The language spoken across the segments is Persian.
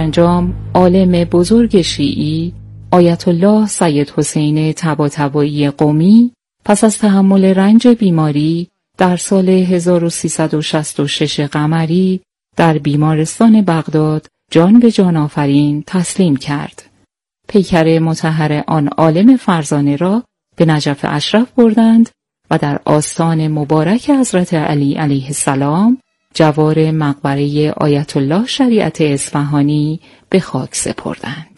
سرانجام عالم بزرگ شیعی آیت الله سید حسین طباطبایی قمی پس از تحمل رنج بیماری در سال 1366 قمری در بیمارستان بغداد جان به جان آفرین تسلیم کرد. پیکر مطهر آن عالم فرزانه را به نجف اشرف بردند و در آستان مبارک حضرت علی علیه السلام جوار مقبره آیت الله شریعت اصفهانی به خاک سپردند.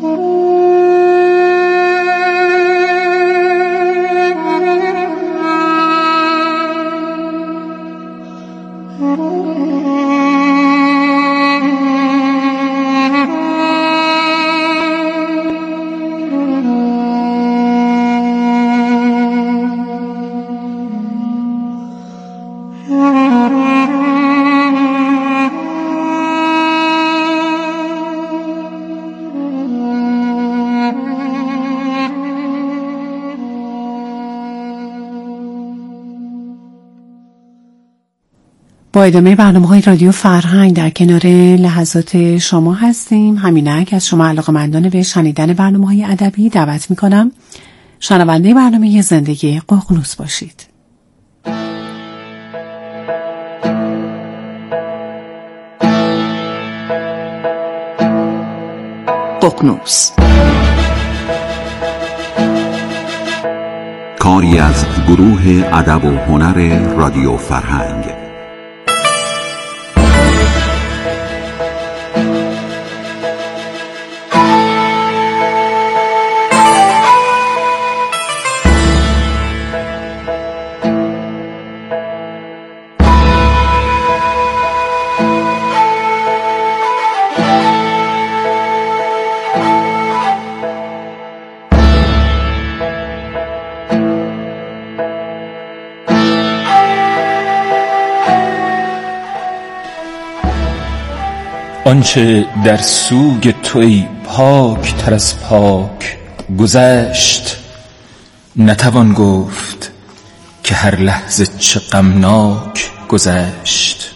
با ادامه برنامه‌های رادیو فرهنگ در کنار لحظات شما هستیم. همینک از شما علاقه‌مندان به شنیدن برنامه‌های ادبی دعوت می‌کنم شنونده برنامه زندگی ققنوس باشید. ققنوس کاری از گروه ادب و هنر رادیو فرهنگ. آنچه در سوگ توی پاک تر از پاک گذشت، نتوان گفت که هر لحظه چه غمناک گذشت.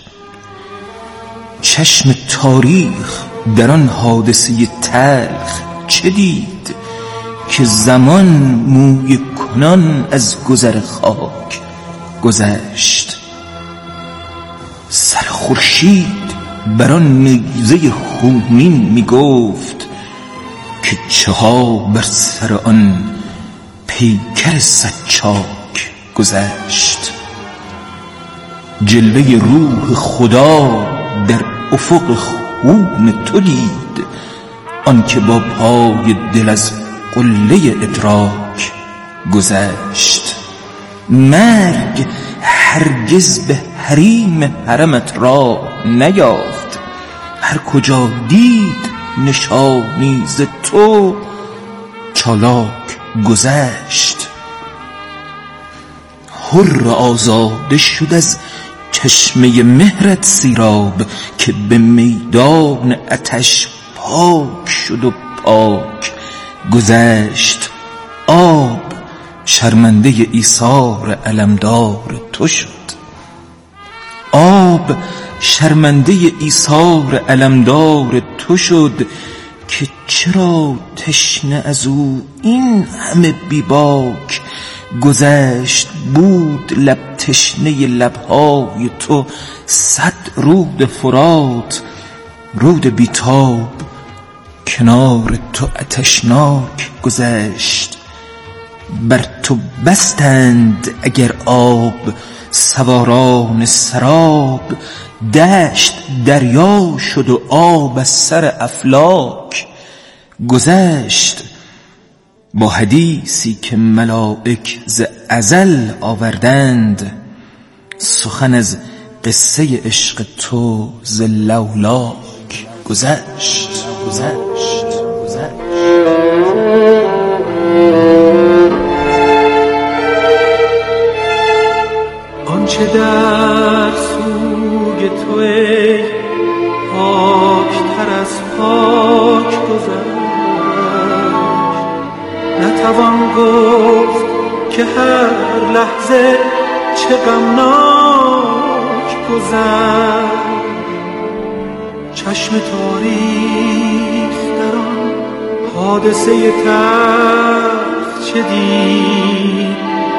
چشم تاریخ در آن حادثه تلخ چه دید که زمان موی کنان از گذر خاک گذشت. سر خورشید بر آن نیزه خونین می گفت که چها بر سر آن پیکر سچاک گذشت. جلوه روح خدا در افق خون تو دید، آن که با پای دل از قله ادراک گذشت. مرگ هرگز به حریم حرمت را نیافت، هر کجا دید نشانی ز تو چالاک گذشت. حر آزاده شد از چشمه مهرت سیراب، که به میدان آتش پاک شد و پاک گذشت. آب شرمنده ایثار علمدار تو شد، آب شرمنده ایثار علمدار تو شد، که چرا تشنه از او این همه بیباک گذشت. بود لب تشنه لبهای تو 100 رود فرات، رود بیتاب کنار تو آتشناک گذشت. بر تو بستند اگر آب سواران سراب، دشت دریا شد و آب از سر افلاک گذشت. با حدیثی که ملائک ز ازل آوردند، سخن از قصه عشق تو ز لولاک گذشت. آنچه در سوگ توی پاکتر از پاک گذشت، نتوان گفت که هر لحظه چه غمناک گذشت. چشم تاریخ در آن حادثه تلخ چه دید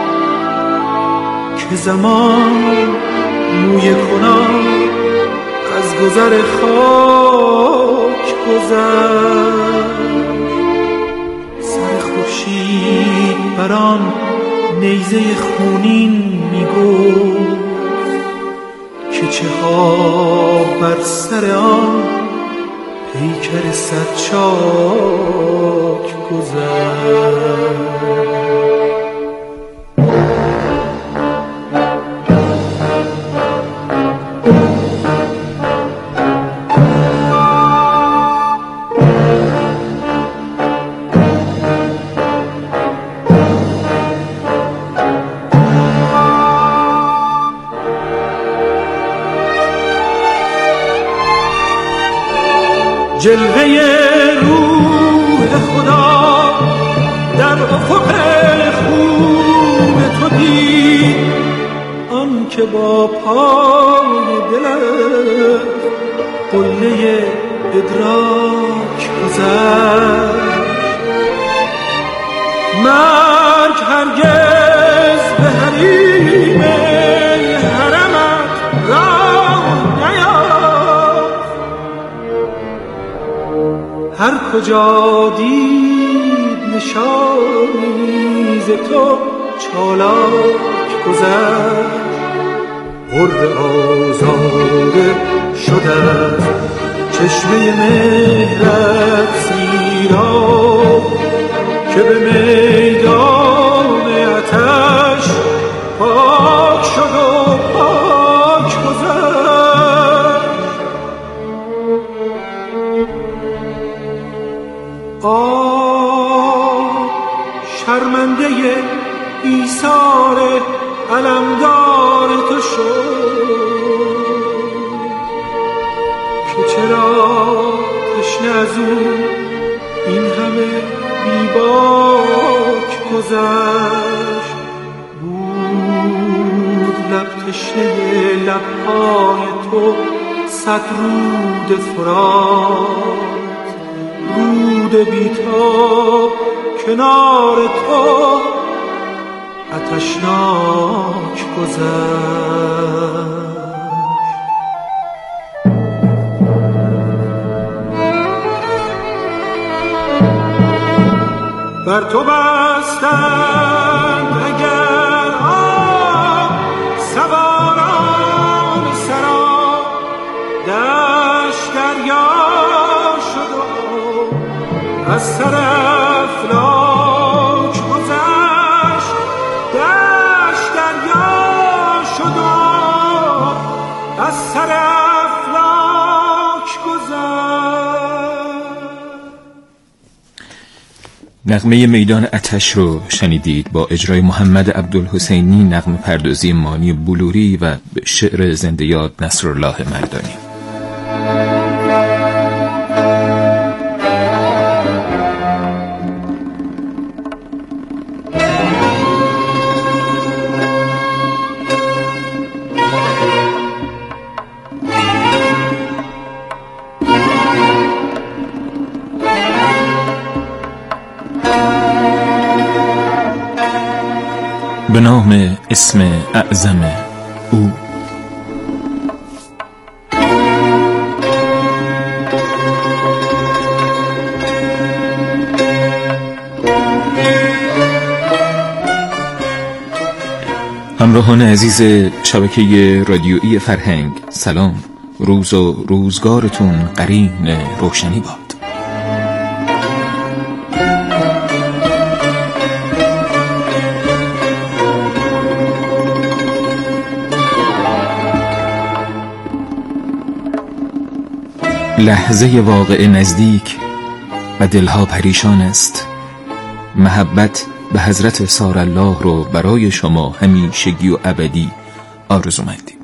که زمان موی کنان از گذر خاک گذشت. سر خورشید بر آن نیزه خونین میگفت که چه ها بر سر آن پیکر صد چاک گذشت. جلوه روح خدا در افق خون تو دید، آن که با پای دلت قله ادراک گذشت. مرگ هرگز به حریم حرمت راه نیافت، هر کجا دید نشانی ز تو چالاک گذشت. غر آزاده شد از چشمه مهرت سیراب که به میدان آتش پاک شد و پاک گذشت. شرمنده ایثار علمدار تو شد که چرا تشنه از او این همه بیباک گذشت. بود لب تشنه لبهای تو صد رود فرات، رود بیتاب کنار تو آتشناک گذشت. بر تو بستند اگر آب سواران سرا، دشت دریا شد و از سر افلاک گذشت. دشت دریا شد و از سر افلاک گذشت. نغمه میدان آتش رو شنیدید با اجرای محمد عبدالحسینی، نغمه پردازی مانی بلوری و شعر زنده یاد نصرالله مردانی. به نام اسم اعظم او. همراهان عزیز شبکه رادیویی فرهنگ، سلام. روز و روزگارتون قرین روشنی باد. لحظه واقع نزدیک و دلها پریشان است. محبت به حضرت سار الله رو برای شما همیشگی و ابدی آرزومندیم.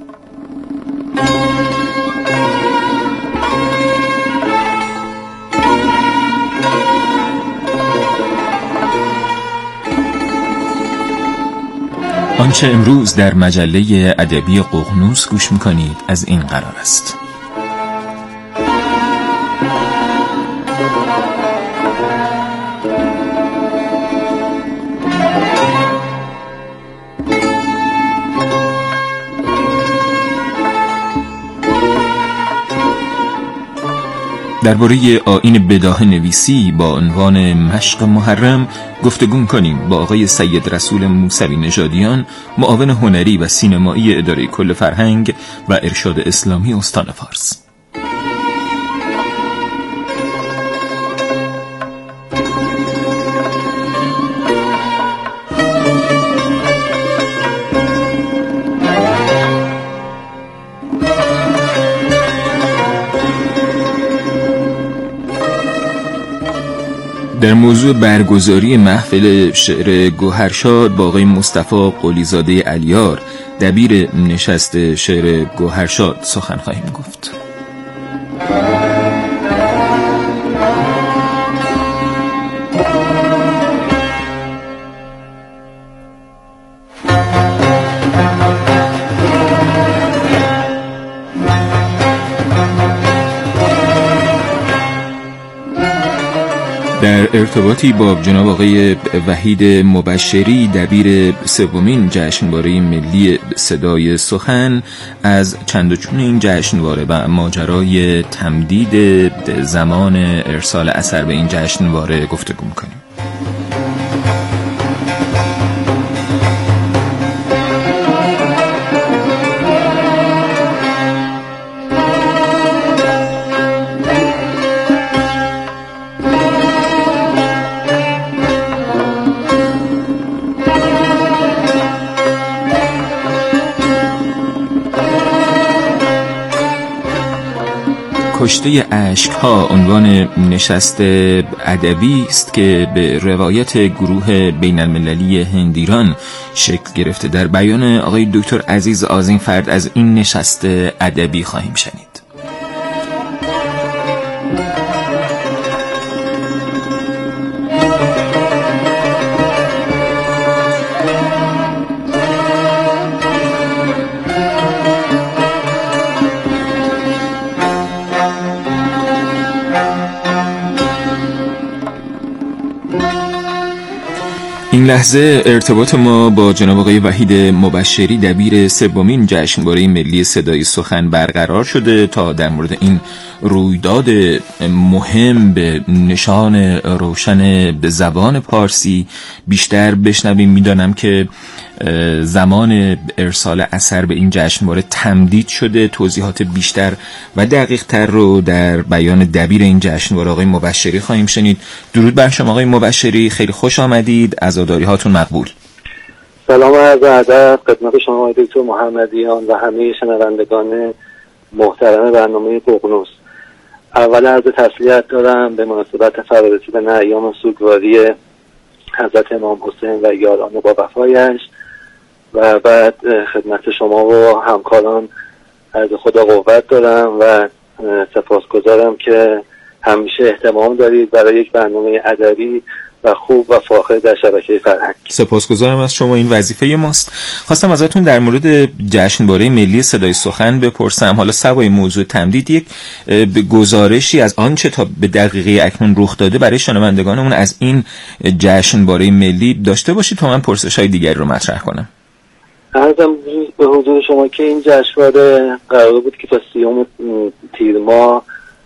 آنچه امروز در مجله ادبی ققنوس گوش میکنید از این قرار است: درباره آیین بداهه نویسی با عنوان مشق محرم گفتگو کنیم با آقای سید رسول موسوی نژادیان، معاون هنری و سینمایی اداره کل فرهنگ و ارشاد اسلامی استان فارس. در موضوع برگزاری محفل شعر گوهرشاد با آقای مصطفی قلیزاده علیار، دبیر نشست شعر گوهرشاد، سخن خواهیم گفت. در ارتباطی با جناب آقای وحید مبشری، دبیر سومین جشنواره ملی صدای سخن، از چند و چون این جشنواره و ماجرای تمدید زمان ارسال اثر به این جشنواره گفتگو می‌کنیم. کشته اشک‌ها عنوان نشست ادبی است که به روایت گروه بین المللی هندیران شکل گرفته. در بیان آقای دکتر عزیز آذین‌فرد از این نشست ادبی خواهیم شنید. این لحظه ارتباط ما با جناب آقای وحید مبشری، دبیر سومین جشنواره ملی صدای سخن برقرار شده تا در مورد این رویداد مهم به نشان روشن زبان پارسی بیشتر بشنویم. میدانم که زمان ارسال اثر به این جشنواره تمدید شده. توضیحات بیشتر و دقیق تر رو در بیان دبیر این جشنواره آقای مبشری خواهیم شنید. درود بر شما آقای مبشری، خیلی خوش آمدید، عزاداری هاتون مقبول. سلام و عرض ادب خدمت شما آقای دکتر محمدیان و همه شنوندگان محترم برنامه ققنوس. اول عرض تسلیت دارم به مناسبت فرارسیدن ایام سوگواری حضرت امام حسین و یاران با وفایش، و بعد خدمت شما و همکاران عرض خدا قوت دارم و سپاسگزارم که همیشه اهتمام دارید برای یک برنامه ادبی و خوب و فاخر در شبکه فرهنگ. سپاسگزارم از شما، این وظیفه ماست. خواستم ازتون در مورد جشنواره ملی صدای سخن بپرسم. حالا سوای موضوع تمدید، یک گزارشی از آنچه تا به دقیقه اکنون رخ داده برای شنوندگانمون از این جشنواره ملی داشته باشید تا من پرسش‌های دیگری رو مطرح کنم. عرضم به حضور شما که این جشنواره قرار بود که تا 30 تیر ماه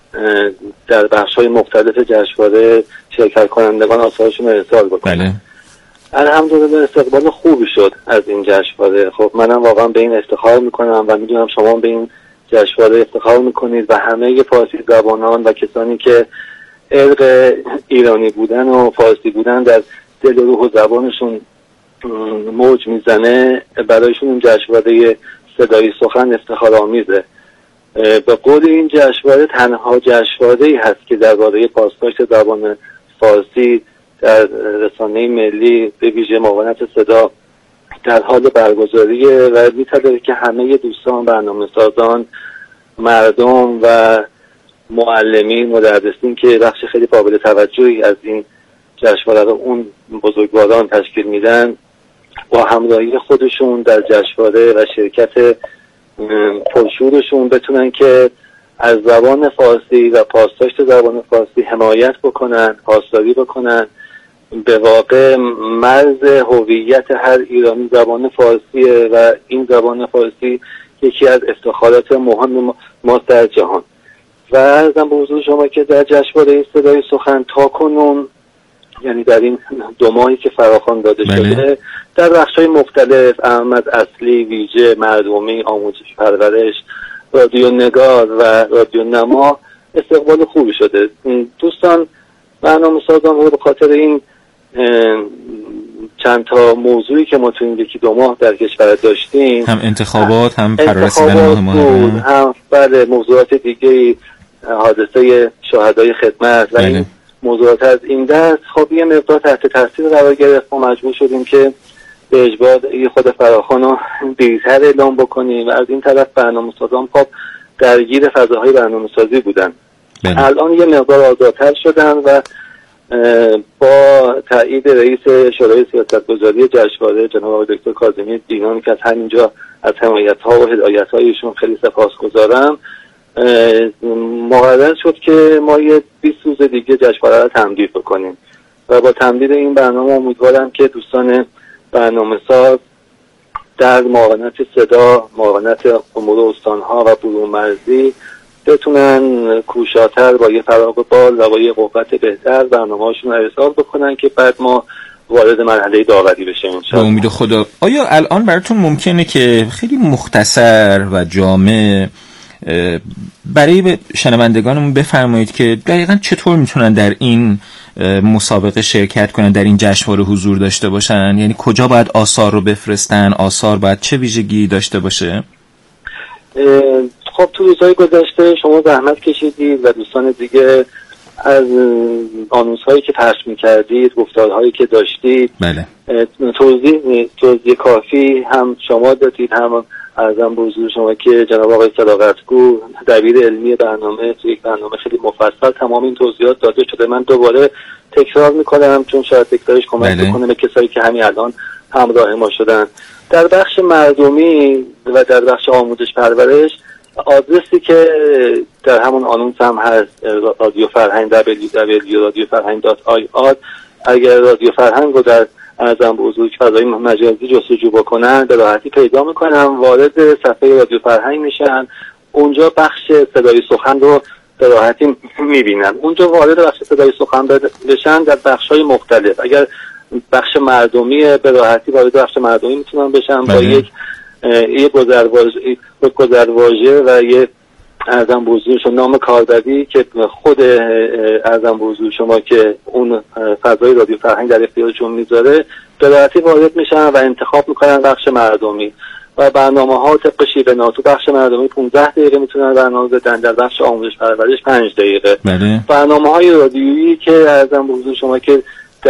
در بخش‌های مختلف جشنواره شرکت کنندگان آثارشون رو ارسال بکنن. بله. الحمدلله استقبال خوبی شد از این جشنواره. خب منم واقعا به این افتخار میکنم و میدونم شما به این جشنواره افتخار میکنید و همه فارسی زبانان و کسانی که عرق ایرانی بودن و فارسی بودن در دل و روح و زبانشون موج میزنه، برایشون این جشنواره صدای سخن افتخار آمیزه. به قول این جشنواره تنها جشنواره‌ای هست که درباره پاسداشت زبان فارسی در رسانه ملی به ویژه معاونت صدا در حال برگزاریه و می‌طلبه که همه دوستان، برنامه‌سازان، مردم و معلمین، مدرسین که بخش خیلی قابل توجهی از این جشنواره رو اون بزرگواران تشکیل میدن، با همراهی خودشون در جشنواره و شرکت پرشورشون بتونن که از زبان فارسی و پاسداشت زبان فارسی حمایت بکنن، پاسداری بکنن. به واقع مرز هویت هر ایرانی زبان فارسیه و این زبان فارسی یکی از افتخارات مهم ماست در جهان. و عرضم به حضور شما که در جشنواره صدای سخن تاکنون، یعنی در این 2 ماهی که فراخوان داده شده، در بخش‌های مختلف، احمد اصلی، ویژه، مردمی، آموزش پرورش، رادیو نگار و رادیو نما استقبال خوبی شده. دوستان برنامه‌سازان رو به خاطر این چند تا موضوعی که ما تو این 1-2 ماه در کشور داشتیم، هم انتخابات، هم فرارسیدن ماه، هم بله موضوعات دیگه، حادثه شهدای خدمت و این موضوعات از این دست، خب یه مقدار تحت تاثیر قرار گرفت. ما مجبور شدیم که به اجبار خود فراخوان رو دیرتر اعلام بکنیم و از این طرف برنامه‌سازان خب درگیر فضاهای برنامه‌سازی بودن. الان یه مقدار آزادتر شدن و با تایید رئیس شورای سیاستگذاری جشنواره جناب آقای دکتر کاظمی دینان که از همینجا از حمایت‌ها و هدایت‌های ایشون خیلی سپاسگزارم، مقرر شد که ما یه 20 روز دیگه جشنواره رو تمدید بکنیم و با تمدید این برنامه امیدوارم که دوستان برنامه‌ساز در معاونت صدا، معاونت امور استان‌ها و برون مرزی بتونن کوشاتر با یه فراغ بال و با یه قوت بهتر برنامه‌هاشون رو ارسال بکنن که بعد ما وارد مرحله داوری بشیم ان شاء الله. به امید خدا. آیا الان براتون ممکنه که خیلی مختصر و جامع برای شنوندگانمون بفرمایید که دقیقاً چطور میتونن در این مسابقه شرکت کنن، در این جشنواره حضور داشته باشن؟ یعنی کجا باید آثار رو بفرستن؟ آثار باید چه ویژگی داشته باشه؟ خب تو روزهای گذشته شما زحمت کشیدید و دوستان دیگه از آنونس هایی که پخش می‌کردید، گفتارهایی که داشتید، بله، توضیح کافی هم شما دادید، هم ارزم به حضور شما که جناب آقای صداقتگو دبیر علمی برنامه تو یک برنامه خیلی مفصل تمام این توضیحات داده شده. من دوباره تکرار می‌کنم چون شاید تکرارش کمک بکنه به کسایی که همین الان همراه ما شدن. در بخش مردمی و در بخش آموزش پرورش، آدرسی که در همون آنونس هم هست، رادیو فرهنگ www.radiofarhang.ir. اگر رادیو فرهنگ رو در ارزم به حضور فضای مجازی جستجو بکنن به راحتی پیدا میکنن، وارد صفحه رادیو فرهنگ میشن، اونجا بخش صدای سخن رو به راحتی میبینن. اونجا وارد بخش صدای سخن بشن در بخش‌های مختلف. اگر بخش مردمی به راحتی وارد بخش مردمی میتونن بشن با یک گذرواژه و یه ارزم به حضور شما نام کاربری که خود ارزم به حضور شما که اون فضای رادیو فرهنگ در اختیارشون میذاره، به راحتی وارد میشن و انتخاب میکنن بخش مردمی و برنامه‌ها طبق شیوه ناتو بخش مردمی 15 دقیقه میتونن برنامه بدن، در بخش آموزش پرورش 5 دقیقه. برنامه‌های رادیویی که ارزم به حضور شما که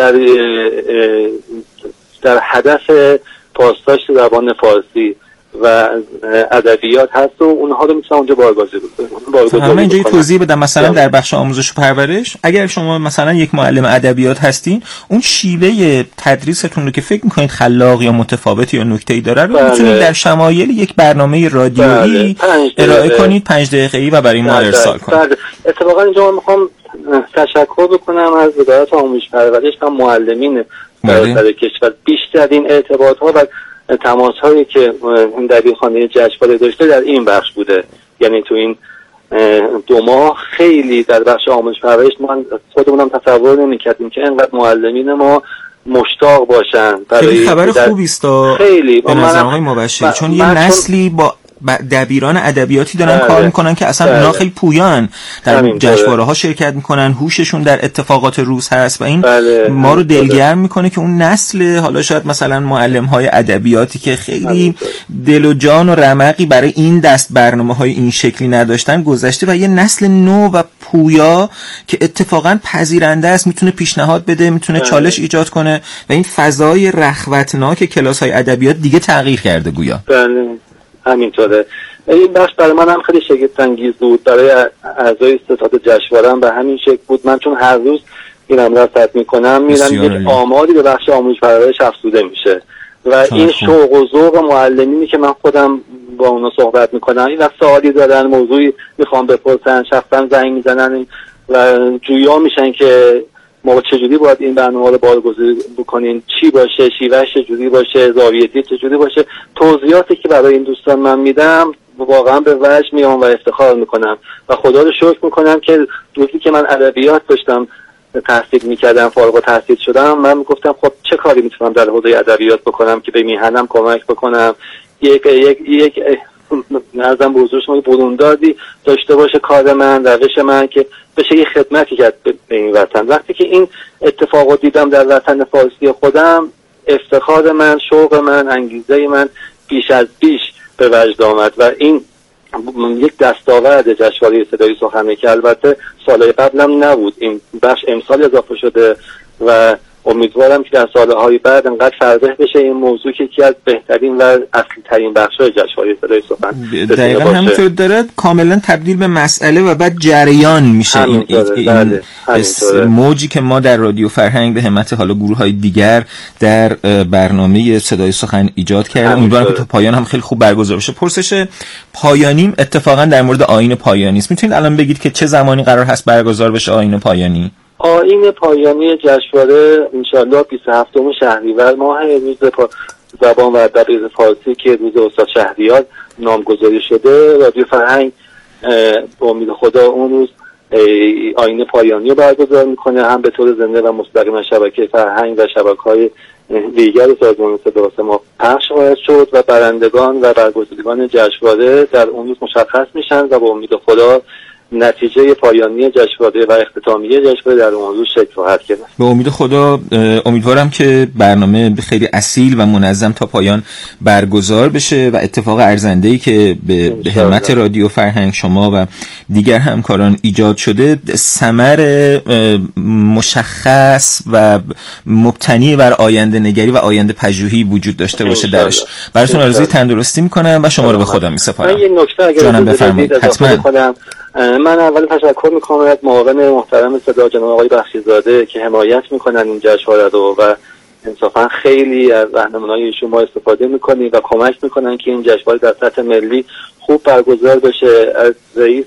در هدف پاسداشت زبان فارسی و ادبیات هست و اونها رو میتونن اونجا بارگذاری کنن. همه اینجا توضیح بدم. مثلا در بخش آموزش و پرورش اگر شما مثلا یک معلم ادبیات هستین، اون شیوه تدریستون رو که فکر میکنید خلاق یا متفاوت یا نکته‌ای داره رو میتونید در شمایل یک برنامه رادیویی ارائه کنید 5 دقیقه‌ای و برای ما ارسال کنید. اتفاقا اینجا من میخوام تشکر بکنم از وزارت آموزش پرورش و معلمین در کشور. بیشترین ارتباط‌ها و تماس هایی که دبیرخانه جشنواره داشته در این بخش بوده. یعنی تو این 2 ماه خیلی در بخش آموزش پرورش من خودمونم تصور نمی‌کردیم که اینقدر معلمین ما مشتاق باشن. خیلی خبر خوبی است خیلی به نظر آقای مبشری، چون یه نسلی با دبیران ادبیاتی دارن کار میکنن که اصلا اونا خیلی پویان در جشنواره ها شرکت میکنن، هوششون در اتفاقات روز هست و این ما رو دلگرم میکنه که اون نسل، حالا شاید مثلا معلم های ادبیاتی که خیلی دل و جان و رمقی برای این دست برنامه های این شکلی نداشتن گذشته و یه نسل نو و پویا که اتفاقا پذیرنده است، میتونه پیشنهاد بده، میتونه چالش ایجاد کنه و این فضای رخوتناک کلاس های ادبیات دیگه تغییر کرده گویا. همینطوره. این بخش برای من هم خیلی شگفت انگیز بود، برای اعضای ستاد جشنواره هم به همین شکل بود. من چون هر روز میرم رصد میکنم، میرم یک آماری به بخش آموزش پرورش افزوده میشه و این شوق و ذوق معلمینی که من خودم با اونا صحبت میکنم، این وقت سوالی دارن، موضوعی میخوام بپرسن، شخصا زنگ میزنن و جویا میشن که ما چجوری باید این برنامه رو بارگذاری بکنین، چی باشه، شیوهش چجوری باشه، زاویه دید چجوری باشه. توضیحاتی که برای این دوستان من میدم واقعا به وجه میام و افتخار میکنم و خدا رو شکر میکنم که روزی که من ادبیات داشتم تحصیل میکردم، فارغ التحصیل شدم، من میگفتم خب چه کاری میتونم در حوزه ادبیات بکنم که به میهنم کمک بکنم، یک نظرم به حضور شما بروندازی داشته باشه کار من، روش من، که بشه یه خدمتی کرد به این وطن. وقتی که این اتفاق دیدم در وطن فارسی خودم، افتخار من، شوق من، انگیزه من بیش از بیش به وجد آمد و این یک دستاورد جشنواره صدای سخنه که البته سالهای قبلم نبود. این بخش امسال اضافه شده و امیدوارم که در سالهای بعد انقدر فربه بشه این موضوع که یکی از بهترین و اصلی ترین بخش‌های جشنواره صدای سخن دقیقاً همینطور داره، کاملا تبدیل به مسئله و بعد جریان میشه. این موجی که ما در رادیو فرهنگ به همت حالا گروه‌های دیگر در برنامه صدای سخن ایجاد کردیم. امیدوارم که تا پایان هم خیلی خوب برگزار بشه. پرسش پایانیم اتفاقا در مورد آیین پایانی است. میتونید الان بگید که چه زمانی قرار هست برگزار بشه آیین پایانی؟ آیین پایانی جشنواره انشاءالله 27 شهریور ماه، روز زبان و ادب فارسی که روز استاد شهریار نامگذاری شده. رادیو فرهنگ به امید خدا اون روز آیین پایانی رو برگزار میکنه، هم به طور زنده و مستقیم از شبکه فرهنگ و شبکه‌های دیگر سازمان صدا و سیما پخش خواهد شد و برندگان و برگزیدگان جشنواره در اون روز مشخص میشن و به امید خدا نتیجه پایانی جشنواره و اختتامیه جشنواره در اون روز شکل خواهد گرفت. به امید خدا امیدوارم که برنامه خیلی اصیل و منظم تا پایان برگزار بشه و اتفاق ارزنده‌ای که به همت رادیو فرهنگ شما و دیگر همکاران ایجاد شده ثمر مشخص و مبتنی بر آینده نگری و آینده پژوهی وجود داشته باشه درش. براتون آرزوی تندرستی میکنم و شما رو به خدا میسپارم. من یه نکته اگر بفرمایید حتما. من اول تشکر میکنم از معاون محترم صدا جناب آقای بخشیزاده که حمایت میکنن این جشنواره رو و انصافا خیلی از راهنمایی ایشون ما استفاده میکنیم و کمک میکنن که این جشنواره در سطح ملی خوب برگزار بشه. از رئیس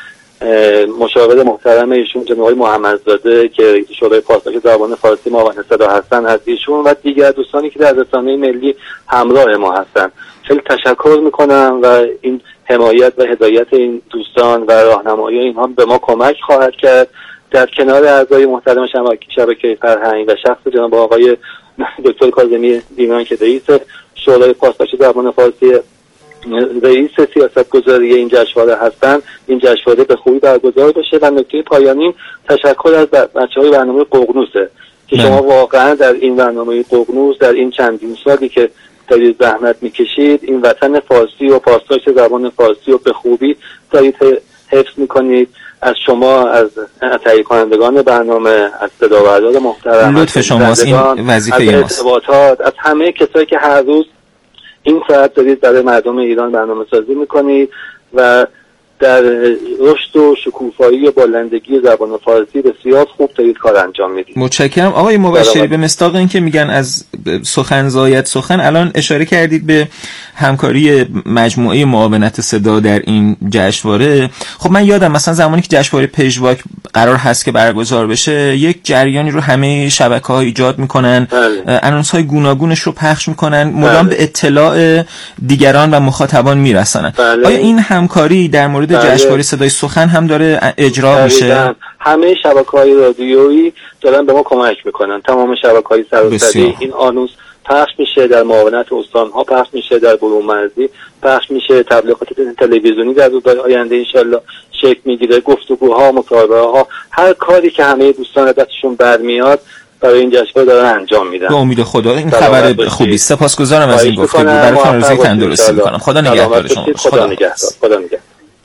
مشاور محترم ایشون جناب آقای محمدزاده که رئیس شورای پاسداری زبان فارسی معاون صدا هستن، از ایشون و دیگر دوستانی که در رسانه ملی همراه ما هستن خیلی تشکر میکنم و این حمایت و هدایت این دوستان و راهنمایی اینها به ما کمک خواهد کرد. در کنار اعضای محترم شبکه فرهنگ و شخص جناب آقای دکتر کاظمی دیمان که رئیس شورای پاسداری زبان فارسی، رئیس سیاستگذاری این جشنواره هستند، این جشنواره به خوبی برگزار بشه. و نکته پایانی تشکر از بچه‌های برنامه ققنوسه که شما واقعا در این برنامه ققنوس در این چندین سالی که دارید زحمت میکشید این وطن فارسی و پاسداری زبان فارسی رو به خوبی دارید حفظ میکنید. از شما، از تهیه کنندگان برنامه، از صداوردان محترم، لطف شماست، این وظیفه ماست، از ارتباطات، از همه کسایی که هر روز این ساعت دارید برای مردم ایران برنامه سازی میکنید و در رشد و شکوفایی و بلندگی زبان فارسی بسیار خوب دارید کار انجام میدید. متشکرم. آقای مبشری، به مصداق این که میگن از سخن زاید سخن، الان اشاره کردید به همکاری مجموعه معاونت صدا در این جشنواره. خب من یادم مثلا زمانی که جشنواره پژواک قرار هست که برگزار بشه، یک جریانی رو همه شبکه‌ها ایجاد میکنن، آنونس‌های گوناگونش رو پخش میکنن، مدام به اطلاع دیگران و مخاطبان میرسونن. آیا این همکاری در مورد جشنواره صدای سخن هم داره اجرا میشه؟ همه شبکه‌های رادیویی دارن به ما کمک میکنن. تمام شبکه‌های سراسری این آنونس پخش میشه، در معاونت استان‌ها پخش میشه، در برومرزی پخش میشه، تبلیغات تلویزیونی در روزهای آینده انشالله شکل میگیره، گفتگوها، مصاحبه‌ها، هر کاری که همه دوستان دستشون برمیاد برای این جشنواره دارن انجام میدن. به امید خدا این خبر خوبی است. سپاسگزارم از این گفتگو. براتون آرزوی تندرستی میکنم. خدا نگهدار شما. خدا نگهدار.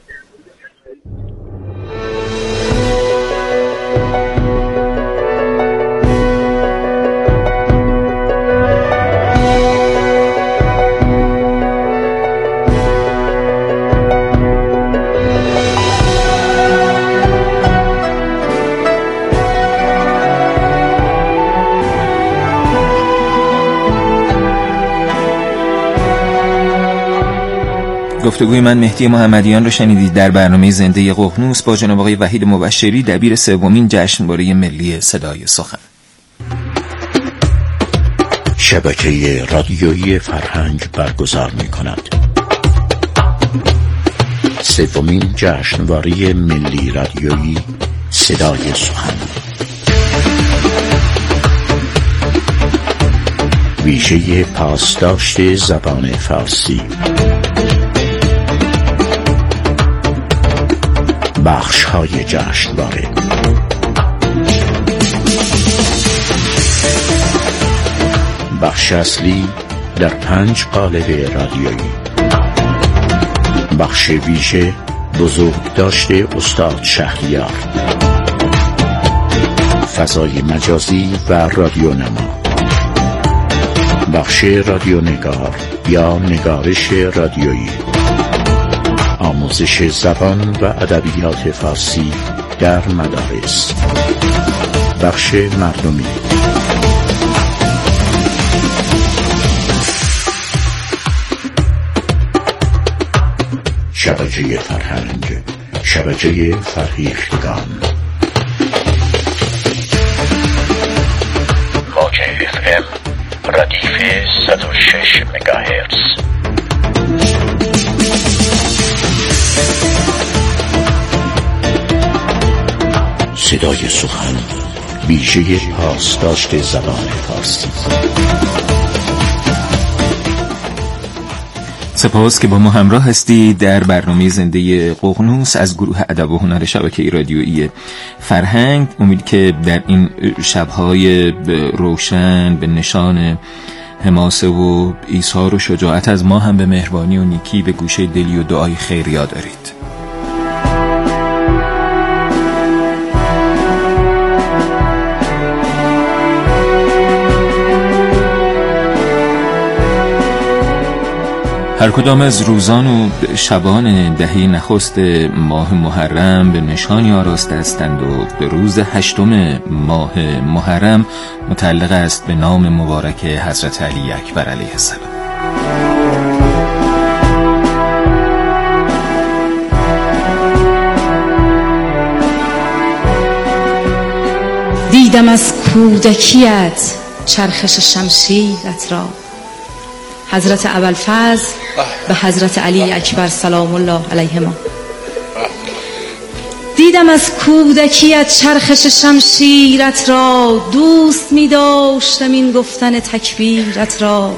گفتگوی من مهدی محمدیان رو شنیدید در برنامه زنده ققنوس با جناب آقای وحید مبشری، دبیر سومین جشنواره ملی صدای سخن. شبکه رادیویی فرهنگ برگزار می‌کند. سومین جشنواره ملی رادیویی صدای سخن. ویژه پاسداشت زبان فارسی. بخش‌های جشنواره. بخش اصلی در 5 قالب رادیویی. بخش ویژه بزرگداشت استاد شهریار. فضای مجازی و رادیونما. بخش رادیونگار یا نگارش رادیویی. آموزش زبان و ادبیات فارسی در مدارس. بخش مردمی. شبکه فرهنگ، شبکه فرهیختگان. موج FM ردیف 106 مگاهرتز. صدای سخن، ویژه پاسداشت زبان فارسی. سپاس که با ما همراه هستید در برنامه زنده ققنوس از گروه ادب و هنر شبکه رادیویی فرهنگ. امید که در این شب‌های روشن به نشان حماسه و ایثار و شجاعت از ما هم به مهربانی و نیکی به گوشه دلی و دعای خیر یاد دارید. هر کدام از روزان و شبان دهه نخست ماه محرم به نشانی آراسته هستند و به روز 8 ماه محرم متعلق است به نام مبارک حضرت علی اکبر علیه السلام. دیدم از کودکیت چرخش شمشیرت را، حضرت ابوالفضل به حضرت علی اکبر سلام الله علیهما. دیدم از کودکیت چرخش شمشیرت را، دوست می داشتم این گفتن تکبیرت را.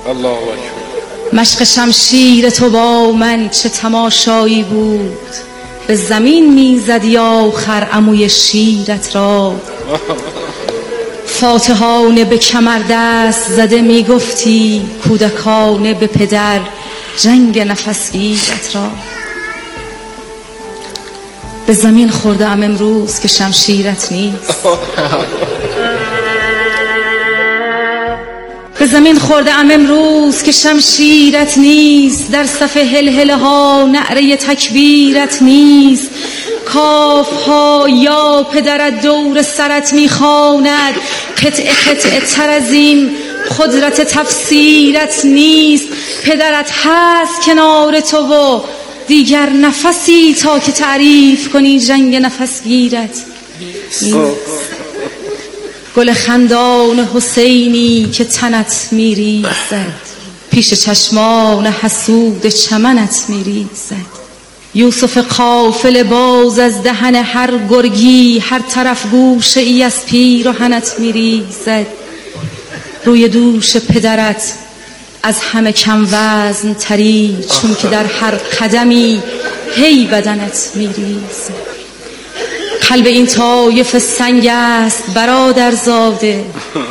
مشق شمشیر تو با من چه تماشایی بود، به زمین می زدی آخر عموی شیرت را. فاتحانه به کمر دست زده می گفتی، کودکانه به پدر جنگ نفسگیرت را. به زمین خوردم امروز که شمشیرت نیست، به زمین خوردم امروز که شمشیرت نیست. در صف هلهله ها نعره تکبیرت نیست. کاف ها یا پدرت دور سرت میخواند، قطعه قطعه تر از این قدرت تفسیرت نیست. پدرت هست کنار تو و دیگر نفسی تا که تعریف کنی جنگ نفسگیرت نیست. گل خندان حسینی که تنت میریزد، پیش چشمان حسود چمنت میریزد. یوسف قافل باز از دهن هر گرگی، هر طرف گوشه ای از پیراهنت میریزد. روی دوش پدرت از همه کم وزن تری، چون که در هر قدمی هی بدنت میریزد. قلب این طایف سنگ است برادرزاده،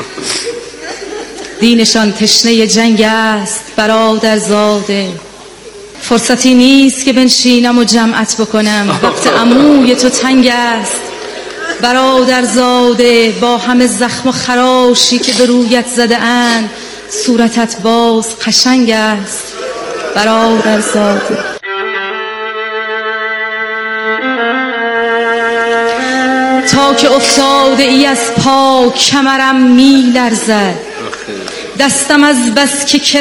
دینشان تشنه جنگ است برادرزاده. فرصتی نیست که بنشینم و جمعت بکنم، وقت عموی تو تنگ است برادرزاده. با همه زخم و خراشی که به رویت زده اند، صورتت باز قشنگ است برادرزاده. تا که افتاده ای از پا کمرم می لرزد، دستم از بس که